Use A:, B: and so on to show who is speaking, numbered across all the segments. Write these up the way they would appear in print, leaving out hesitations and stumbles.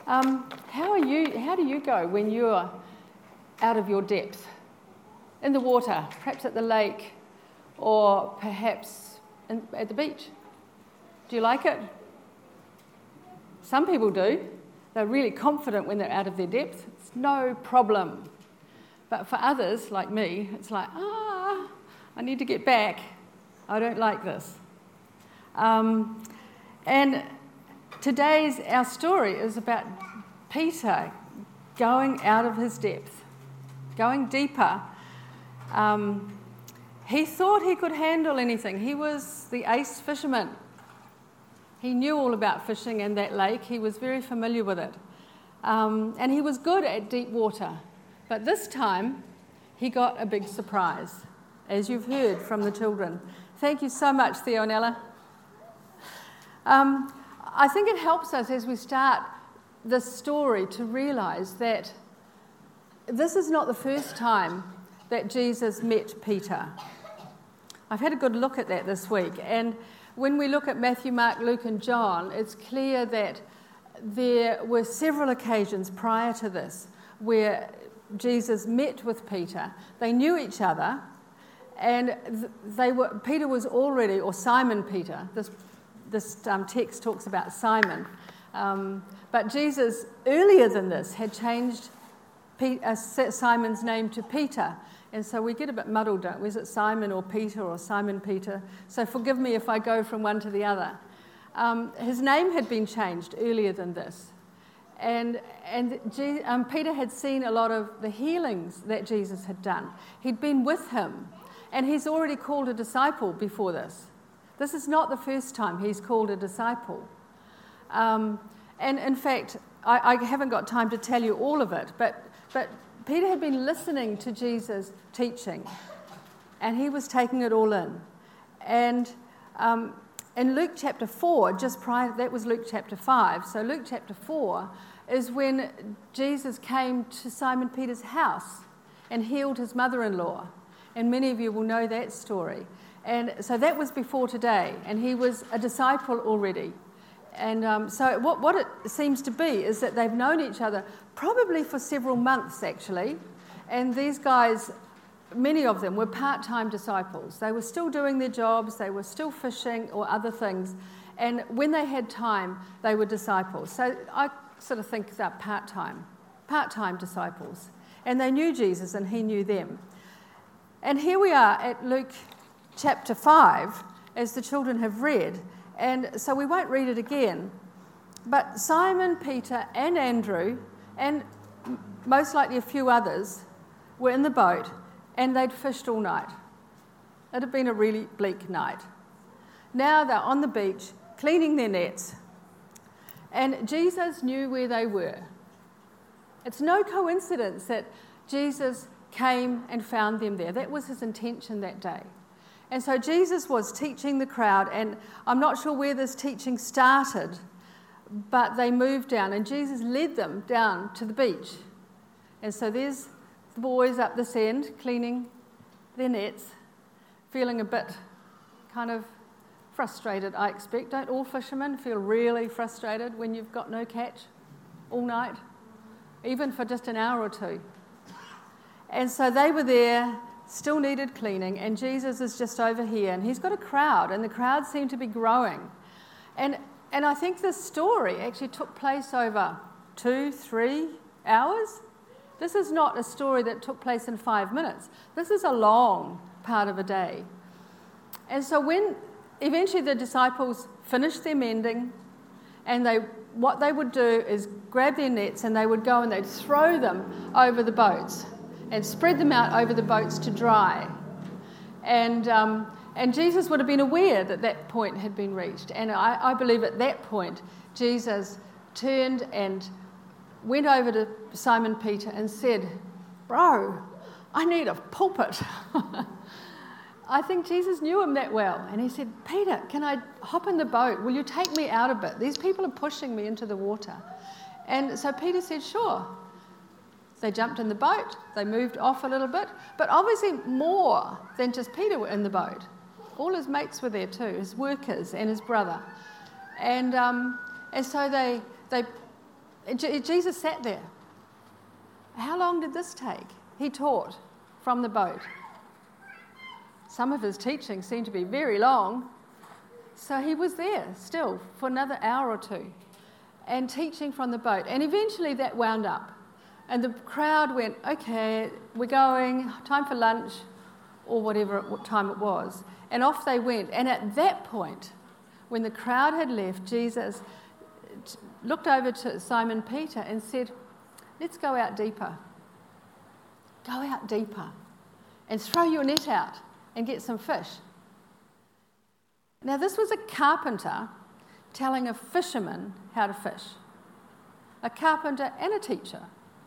A: How do you go when you're out of your depth? In the water, perhaps at the lake, or perhaps at the beach? Do you like it? Some people do. They're really confident when they're out of their depth. It's no problem. But for others, like me, it's like, I need to get back. I don't like this. And our story is about Peter going out of his depth, going deeper. He thought he could handle anything. He was the ace fisherman. He knew all about fishing in that lake. He was very familiar with it. And he was good at deep water. But this time, he got a big surprise, as you've heard from the children. Thank you so much, Theo and Ella. I think it helps us as we start this story to realise that this is not the first time that Jesus met Peter. I've had a good look at that this week, and when we look at Matthew, Mark, Luke and John, it's clear that there were several occasions prior to this where Jesus met with Peter. They knew each other, and Peter was already, or Simon Peter, this text talks about Simon, but Jesus earlier than this had changed Simon's name to Peter. And so we get a bit muddled, don't we? Is it Simon or Peter or Simon Peter? So forgive me if I go from one to the other. His name had been changed earlier than this. And Peter had seen a lot of the healings that Jesus had done. He'd been with him. And he's already called a disciple before this. This is not the first time he's called a disciple. And in fact, I haven't got time to tell you all of it, but Peter had been listening to Jesus' teaching, and he was taking it all in. And in Luke chapter 4, just prior, that was Luke chapter 5, so Luke chapter 4 is when Jesus came to Simon Peter's house and healed his mother-in-law. And many of you will know that story. And so that was before today, and he was a disciple already. And so what it seems to be is that they've known each other probably for several months, actually. And these guys, many of them were part-time disciples. They were still doing their jobs, they were still fishing or other things. And when they had time, they were disciples. So I sort of think they're part-time disciples. And they knew Jesus and he knew them. And here we are at Luke chapter 5, as the children have read. And so we won't read it again. But Simon, Peter and Andrew, and most likely a few others, were in the boat and they'd fished all night. It had been a really bleak night. Now they're on the beach cleaning their nets, and Jesus knew where they were. It's no coincidence that Jesus came and found them there. That was his intention that day. And so Jesus was teaching the crowd, and I'm not sure where this teaching started, but they moved down, and Jesus led them down to the beach. And so there's the boys up this end cleaning their nets, feeling a bit kind of frustrated, I expect. Don't all fishermen feel really frustrated when you've got no catch all night, even for just an hour or two? And so they were there, still needed cleaning, and Jesus is just over here, and he's got a crowd, and the crowd seemed to be growing. And I think this story actually took place over 2-3 hours. This is not a story that took place in 5 minutes. This is a long part of a day. And so when eventually the disciples finished their mending, and what they would do is grab their nets and they would go and they'd throw them over the boats and spread them out over the boats to dry. And Jesus would have been aware that that point had been reached. And I believe at that point, Jesus turned and went over to Simon Peter and said, "Bro, I need a pulpit." I think Jesus knew him that well. And he said, "Peter, can I hop in the boat? Will you take me out a bit? These people are pushing me into the water." And so Peter said, "Sure." They jumped in the boat, they moved off a little bit, but obviously more than just Peter were in the boat. All his mates were there too, his workers and his brother. And so they Jesus sat there. How long did this take? He taught from the boat. Some of his teaching seemed to be very long. So he was there still for another hour or two and teaching from the boat. And eventually that wound up. And the crowd went, okay, we're going, time for lunch, or whatever time it was. And off they went. And at that point, when the crowd had left, Jesus looked over to Simon Peter and said, let's go out deeper. Go out deeper and throw your net out and get some fish. Now, this was a carpenter telling a fisherman how to fish. A carpenter and a teacher.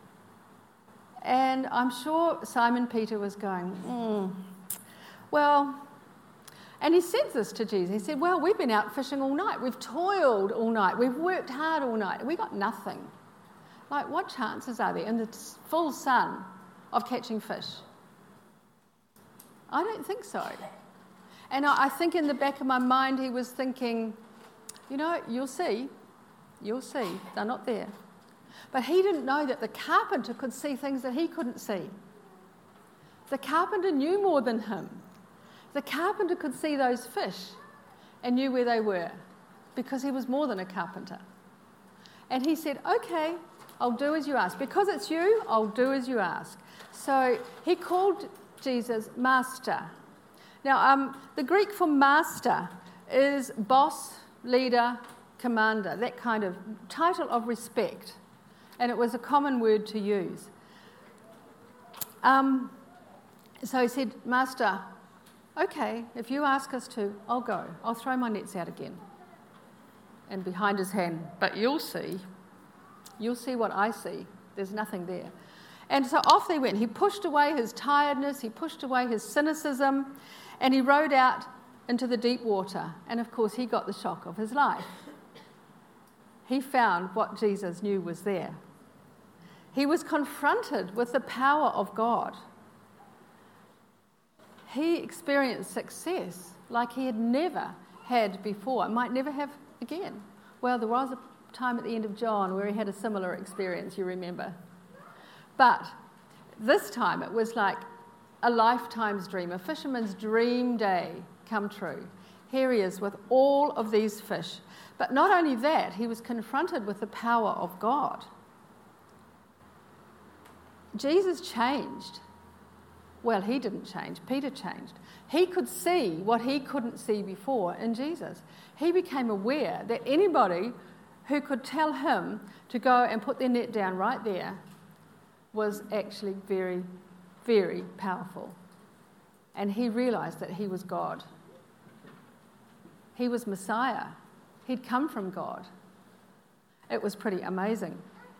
A: And I'm sure Simon Peter was going, well, and he said this to Jesus. He said, well, we've been out fishing all night. We've toiled all night. We've worked hard all night. We got nothing. Like, what chances are there in the full sun of catching fish? I don't think so. And I think in the back of my mind he was thinking, you'll see. They're not there. But he didn't know that the carpenter could see things that he couldn't see. The carpenter knew more than him. The carpenter could see those fish and knew where they were because he was more than a carpenter. And he said, okay, I'll do as you ask. Because it's you, I'll do as you ask. So he called Jesus Master. Now, the Greek for master is boss, leader, commander, that kind of title of respect. And it was a common word to use. So he said, Master, okay, if you ask us to, I'll go. I'll throw my nets out again. And behind his hand, but you'll see what I see. There's nothing there. And so off they went. He pushed away his tiredness, he pushed away his cynicism, and he rowed out into the deep water. And of course, he got the shock of his life. He found what Jesus knew was there. He was confronted with the power of God. He experienced success like he had never had before, and might never have again. Well, there was a time at the end of John where he had a similar experience, you remember. But this time it was like a lifetime's dream, a fisherman's dream day come true. Here he is with all of these fish. But not only that, he was confronted with the power of God. Jesus changed. Well, he didn't change. Peter changed. He could see what he couldn't see before in Jesus. He became aware that anybody who could tell him to go and put their net down right there was actually very, very powerful. And he realized that he was God. He was Messiah. He'd come from God. It was pretty amazing.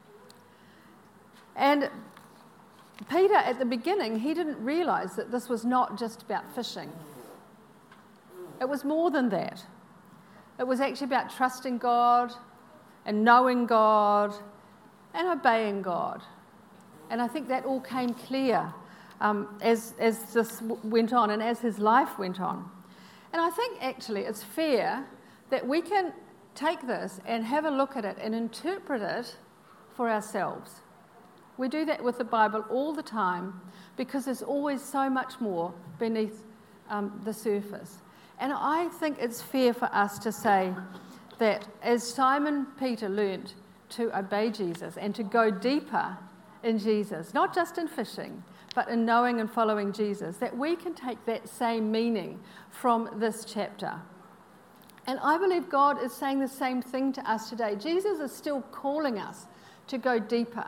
A: And Peter, at the beginning, he didn't realize that this was not just about fishing. It was more than that. It was actually about trusting God and knowing God and obeying God. And I think that all came clear as this went on and as his life went on. And I think actually it's fair that we can take this and have a look at it and interpret it for ourselves. We do that with the Bible all the time because there's always so much more beneath the surface. And I think it's fair for us to say that as Simon Peter learnt to obey Jesus and to go deeper in Jesus, not just in fishing, but in knowing and following Jesus, that we can take that same meaning from this chapter. And I believe God is saying the same thing to us today. Jesus is still calling us to go deeper.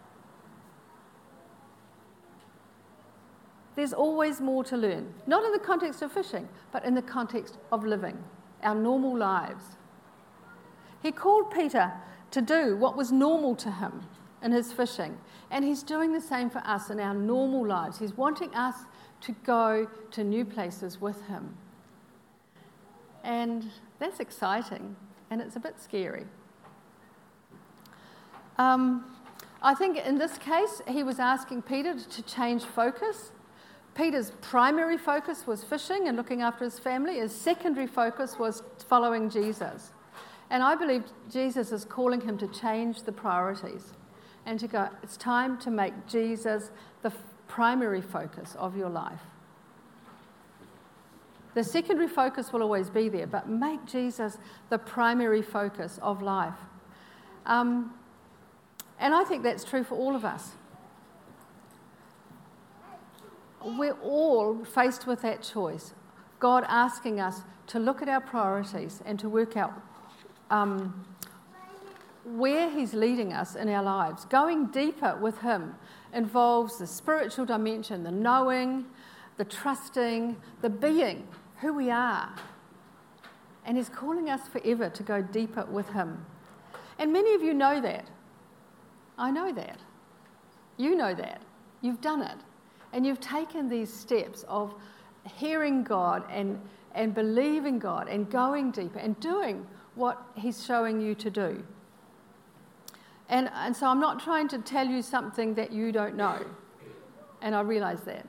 A: There's always more to learn, not in the context of fishing, but in the context of living, our normal lives. He called Peter to do what was normal to him in his fishing, and he's doing the same for us in our normal lives. He's wanting us to go to new places with him. And that's exciting, and it's a bit scary. I think in this case, he was asking Peter to change focus. Peter's primary focus was fishing and looking after his family. His secondary focus was following Jesus. And I believe Jesus is calling him to change the priorities and to go, it's time to make Jesus the primary focus of your life. The secondary focus will always be there, but make Jesus the primary focus of life. And I think that's true for all of us. We're all faced with that choice. God asking us to look at our priorities and to work out where he's leading us in our lives. Going deeper with him involves the spiritual dimension, the knowing, the trusting, the being, who we are. And he's calling us forever to go deeper with him. And many of you know that. I know that. You know that. You've done it. And you've taken these steps of hearing God and believing God and going deeper and doing what he's showing you to do. And so I'm not trying to tell you something that you don't know. And I realise that.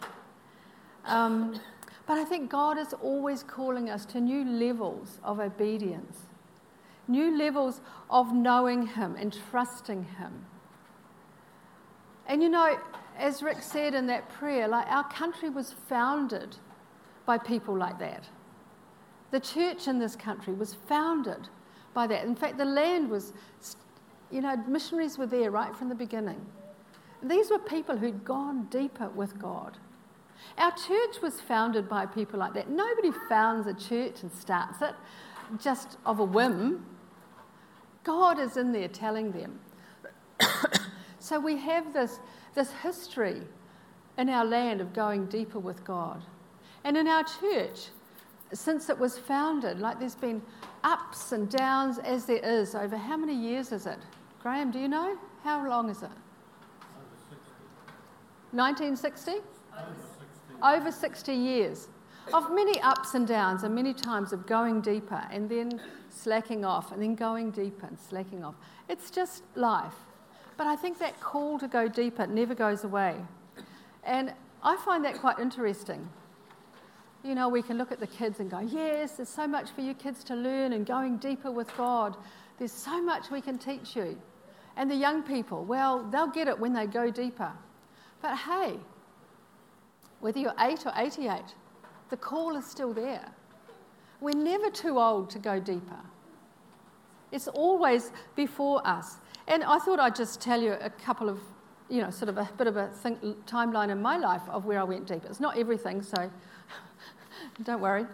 A: But I think God is always calling us to new levels of obedience, new levels of knowing him and trusting him. And you know, as Rick said in that prayer, like our country was founded by people like that. The church in this country was founded by that. In fact, the land was, you know, missionaries were there right from the beginning. These were people who'd gone deeper with God. Our church was founded by people like that. Nobody founds a church and starts it just of a whim. God is in there telling them. So we have this history in our land of going deeper with God. And in our church, since it was founded, like there's been ups and downs as there is over how many years is it? Graham, do you know? How long is it?
B: Over 60.
A: 1960?
B: Over 60.
A: Over 60 years of many ups and downs and many times of going deeper and then slacking off and then going deeper and slacking off. It's just life. But I think that call to go deeper never goes away. And I find that quite interesting. You know, we can look at the kids and go, yes, there's so much for you kids to learn and going deeper with God. There's so much we can teach you. And the young people, well, they'll get it when they go deeper. But hey, whether you're 8 or 88, the call is still there. We're never too old to go deeper. It's always before us. And I thought I'd just tell you a couple of, you know, sort of a bit of a timeline in my life of where I went deeper. It's not everything, so don't worry.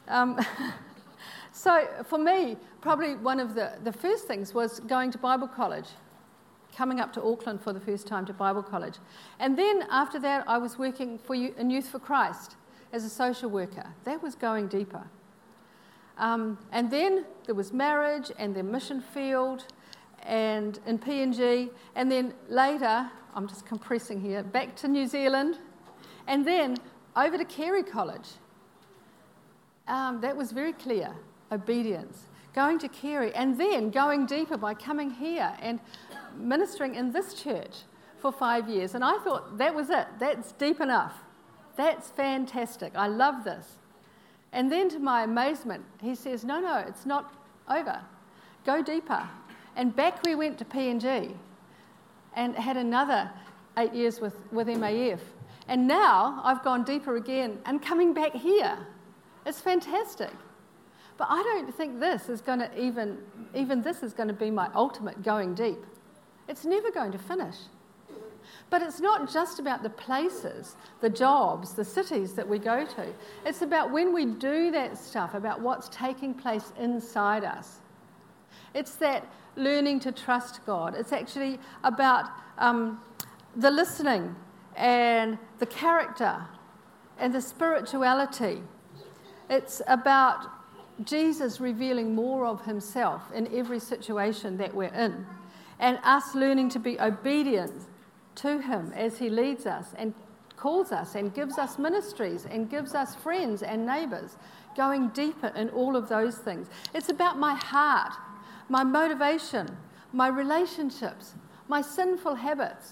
A: So for me, probably one of the first things was going to Bible college, coming up to Auckland for the first time to Bible college. And then after that, I was working in Youth for Christ as a social worker. That was going deeper. And then there was marriage and then mission field and in PNG. And then later, I'm just compressing here, back to New Zealand. And then over to Carey College. That was very clear, obedience. Going to Carey and then going deeper by coming here and ministering in this church for 5 years. And I thought that was it. That's deep enough. That's fantastic. I love this. And then to my amazement, he says, no, it's not over. Go deeper. And back we went to PNG and had another 8 years with MAF. And now I've gone deeper again and coming back here. It's fantastic. But I don't think this is going to even this is going to be my ultimate going deep. It's never going to finish. But it's not just about the places, the jobs, the cities that we go to. It's about when we do that stuff, about what's taking place inside us. It's that learning to trust God. It's actually about the listening and the character and the spirituality. It's about Jesus revealing more of himself in every situation that we're in, and us learning to be obedient to him as he leads us and calls us and gives us ministries and gives us friends and neighbours, going deeper in all of those things. It's about my heart, my motivation, my relationships, my sinful habits.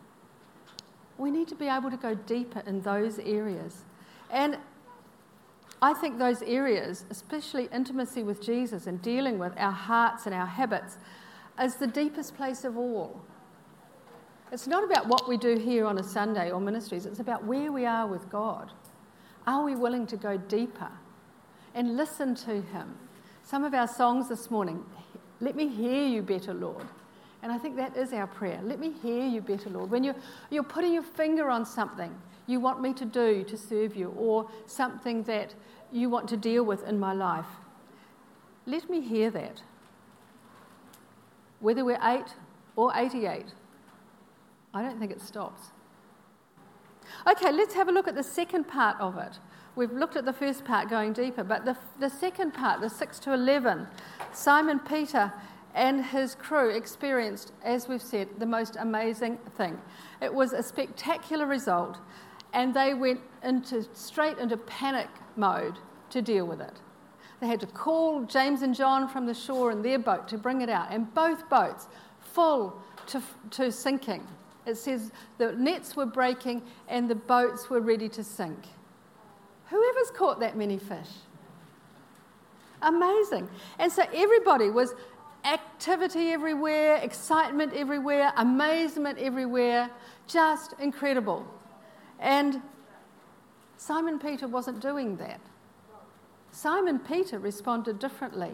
A: We need to be able to go deeper in those areas. And I think those areas, especially intimacy with Jesus and dealing with our hearts and our habits, is the deepest place of all. It's not about what we do here on a Sunday or ministries, it's about where we are with God. Are we willing to go deeper and listen to him? Some of our songs this morning, let me hear you better, Lord. And I think that is our prayer. Let me hear you better, Lord. When you're putting your finger on something you want me to do to serve you, or something that you want to deal with in my life, let me hear that. Whether we're 8 or 88, I don't think it stops. Okay, let's have a look at the second part of it. We've looked at the first part, going deeper, but the second part, the 6 to 11, Simon Peter and his crew experienced, as we've said, the most amazing thing. It was a spectacular result, and they went straight into panic mode to deal with it. They had to call James and John from the shore in their boat to bring it out, and both boats full to sinking. It says the nets were breaking and the boats were ready to sink. Whoever's caught that many fish? Amazing. And so everybody was activity everywhere, excitement everywhere, amazement everywhere, just incredible. And Simon Peter wasn't doing that. Simon Peter responded differently.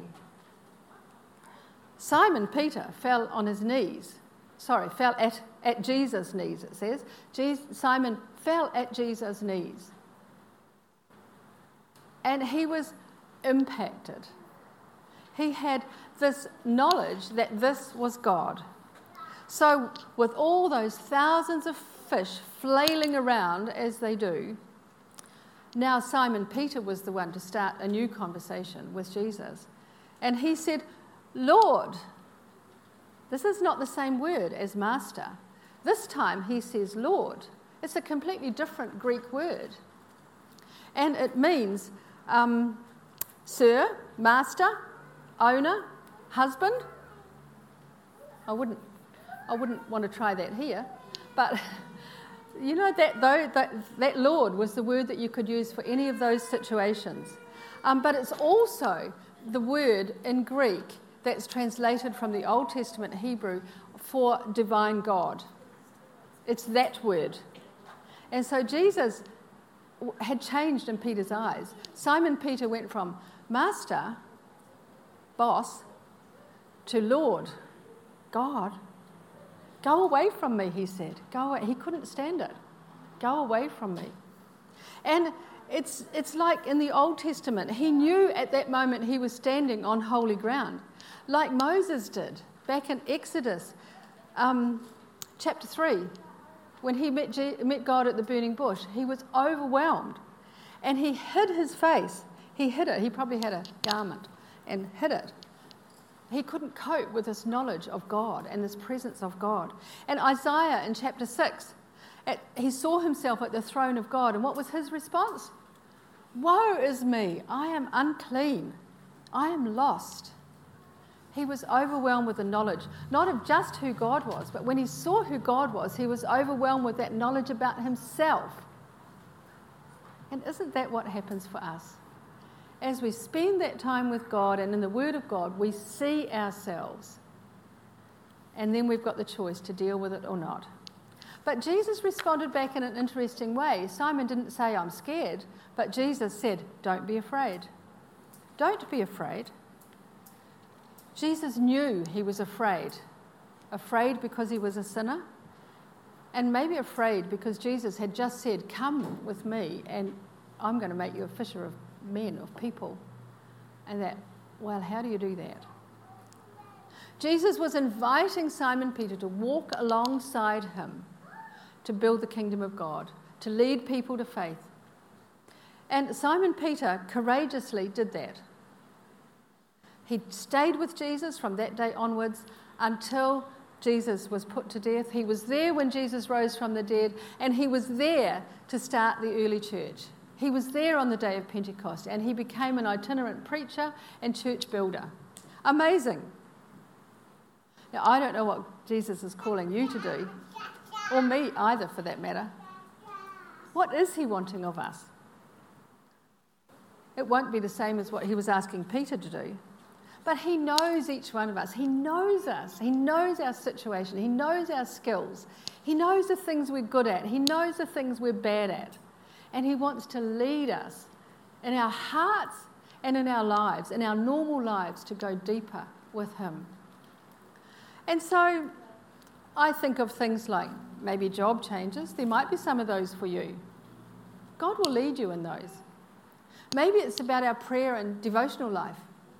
A: Simon Peter fell on his knees. Fell at Jesus' knees, it says. Simon fell at Jesus' knees. And he was impacted. He had this knowledge that this was God. So with all those thousands of fish flailing around as they do, now Simon Peter was the one to start a new conversation with Jesus. And he said, Lord, this is not the same word as master. This time he says Lord. It's a completely different Greek word. And it means sir, master, owner, husband. I wouldn't want to try that here, but you know that Lord was the word that you could use for any of those situations. But it's also the word in Greek that's translated from the Old Testament Hebrew for divine God. It's that word. And so Jesus had changed in Peter's eyes. Simon Peter went from master, boss, to Lord, God. Go away from me, he said. Go away. He couldn't stand it. Go away from me. And it's like in the Old Testament, he knew at that moment he was standing on holy ground, like Moses did back in Exodus chapter 3. When he met God at the burning bush, he was overwhelmed. And he hid his face. He hid it. He probably had a garment and hid it. He couldn't cope with this knowledge of God and this presence of God. And Isaiah in chapter 6, he saw himself at the throne of God. And what was his response? Woe is me. I am unclean. I am lost. He was overwhelmed with the knowledge, not of just who God was, but when he saw who God was, he was overwhelmed with that knowledge about himself. And isn't that what happens for us? As we spend that time with God and in the Word of God, we see ourselves. And then we've got the choice to deal with it or not. But Jesus responded back in an interesting way. Simon didn't say, I'm scared, but Jesus said, don't be afraid. Don't be afraid. Jesus knew he was afraid because he was a sinner, and maybe afraid because Jesus had just said, come with me and I'm going to make you a fisher of men, of people. And that, well, how do you do that? Jesus was inviting Simon Peter to walk alongside him to build the kingdom of God, to lead people to faith. And Simon Peter courageously did that. He stayed with Jesus from that day onwards until Jesus was put to death. He was there when Jesus rose from the dead, and he was there to start the early church. He was there on the day of Pentecost, and he became an itinerant preacher and church builder. Amazing. Now, I don't know what Jesus is calling you to do, or me either for that matter. What is he wanting of us? It won't be the same as what he was asking Peter to do. But he knows each one of us. He knows us. He knows our situation. He knows our skills. He knows the things we're good at. He knows the things we're bad at. And he wants to lead us in our hearts and in our lives, in our normal lives, to go deeper with him. And so I think of things like maybe job changes. There might be some of those for you. God will lead you in those. Maybe it's about our prayer and devotional life.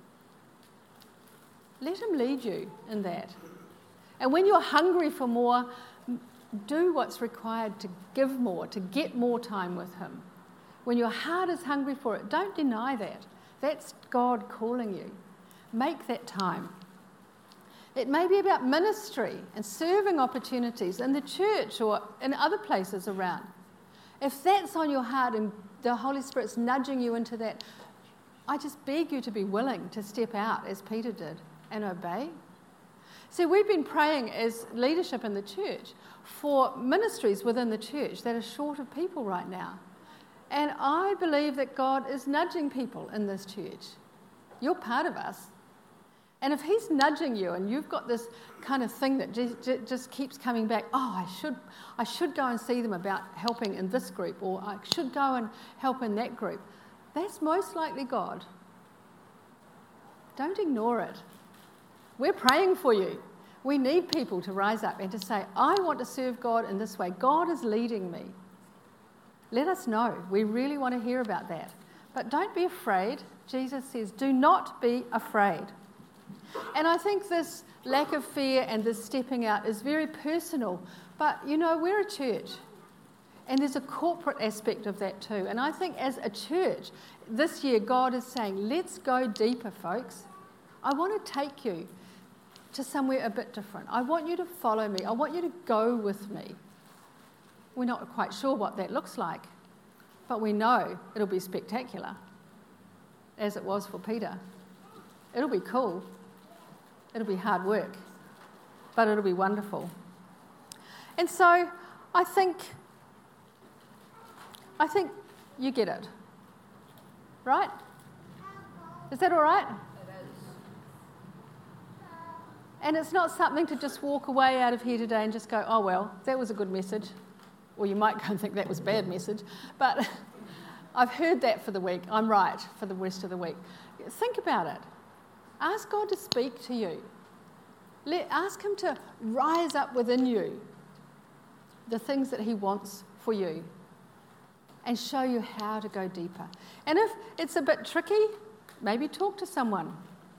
A: Let him lead you in that. And when you're hungry for more, do what's required to give more, to get more time with him. When your heart is hungry for it, don't deny that. That's God calling you. Make that time. It may be about ministry and serving opportunities in the church or in other places around. If that's on your heart and the Holy Spirit's nudging you into that, I just beg you to be willing to step out as Peter did and obey. See, we've been praying as leadership in the church for ministries within the church that are short of people right now. And I believe that God is nudging people in this church. You're part of us. And if he's nudging you and you've got this kind of thing that just keeps coming back, I should go and see them about helping in this group, or I should go and help in that group, that's most likely God. Don't ignore it. We're praying for you. We need people to rise up and to say, I want to serve God in this way. God is leading me. Let us know. We really want to hear about that. But don't be afraid. Jesus says, do not be afraid. And I think this lack of fear and this stepping out is very personal. But, we're a church. And there's a corporate aspect of that too. And I think as a church, this year God is saying, let's go deeper, folks. I want to take you to somewhere a bit different. I want you to follow me. I want you to go with me. We're not quite sure what that looks like, but we know it'll be spectacular, as it was for Peter. It'll be cool. It'll be hard work, but it'll be wonderful. And so I think you get it, right? Is that all right? And it's not something to just walk away out of here today and just go, oh, well, that was a good message. Or you might go and think that was a bad message. But I've heard that for the week. I'm right for the rest of the week. Think about it. Ask God to speak to you. Ask him to rise up within you the things that he wants for you and show you how to go deeper. And if it's a bit tricky, maybe talk to someone.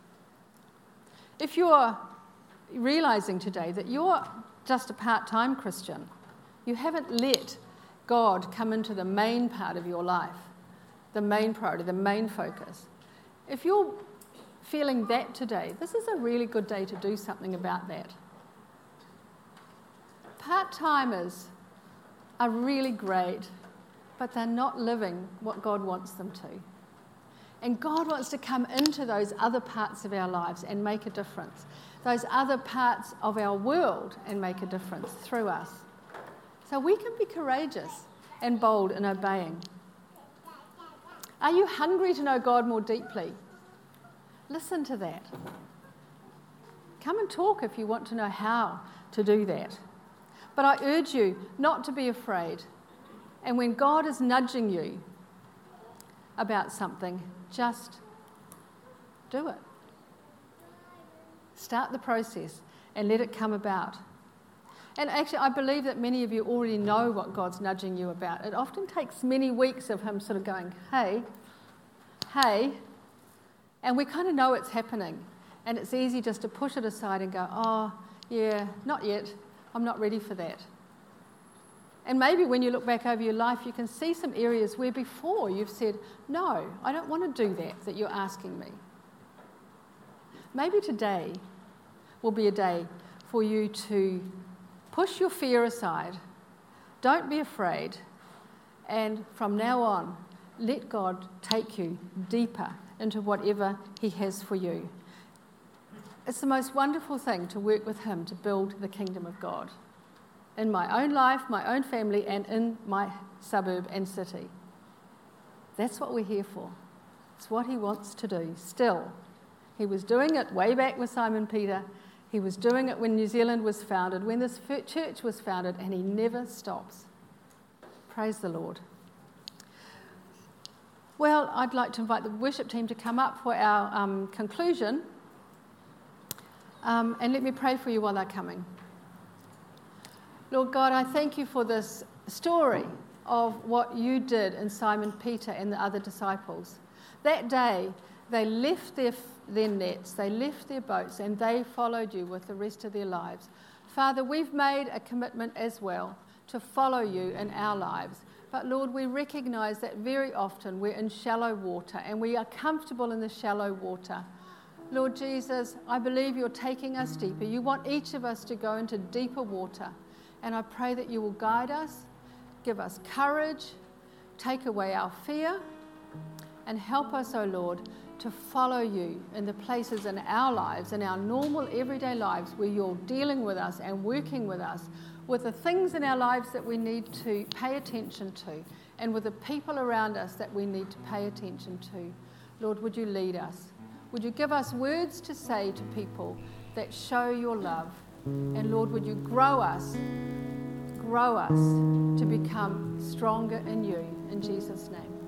A: If you're realizing today that you're just a part-time Christian, you haven't let God come into the main part of your life, the main priority, the main focus. If you're feeling that today, this is a really good day to do something about that. Part-timers are really great, but they're not living what God wants them to. And God wants to come into those other parts of our lives and make a difference, those other parts of our world and make a difference through us. So we can be courageous and bold in obeying. Are you hungry to know God more deeply? Listen to that. Come and talk if you want to know how to do that. But I urge you not to be afraid. And when God is nudging you about something, just do it. Start the process and let it come about. And actually, I believe that many of you already know what God's nudging you about. It often takes many weeks of him sort of going, hey, and we kind of know it's happening. And it's easy just to push it aside and go, oh, yeah, not yet. I'm not ready for that. And maybe when you look back over your life, you can see some areas where before you've said, no, I don't want to do that you're asking me. Maybe today will be a day for you to push your fear aside. Don't be afraid. And from now on, let God take you deeper into whatever he has for you. It's the most wonderful thing to work with him to build the kingdom of God in my own life, my own family, and in my suburb and city. That's what we're here for. It's what he wants to do still. He was doing it way back with Simon Peter. He was doing it when New Zealand was founded, when this church was founded, and he never stops. Praise the Lord. Well, I'd like to invite the worship team to come up for our conclusion. And let me pray for you while they're coming. Lord God, I thank you for this story of what you did in Simon Peter and the other disciples. That day, they left their nets, they left their boats, and they followed you with the rest of their lives. Father, we've made a commitment as well to follow you in our lives. But Lord, we recognise that very often we're in shallow water and we are comfortable in the shallow water. Lord Jesus, I believe you're taking us deeper. You want each of us to go into deeper water. And I pray that you will guide us, give us courage, take away our fear, and help us, O Lord, to follow you in the places in our lives, in our normal everyday lives where you're dealing with us and working with us, with the things in our lives that we need to pay attention to, and with the people around us that we need to pay attention to. Lord, would you lead us? Would you give us words to say to people that show your love? And Lord, would you grow us to become stronger in you. In Jesus' name.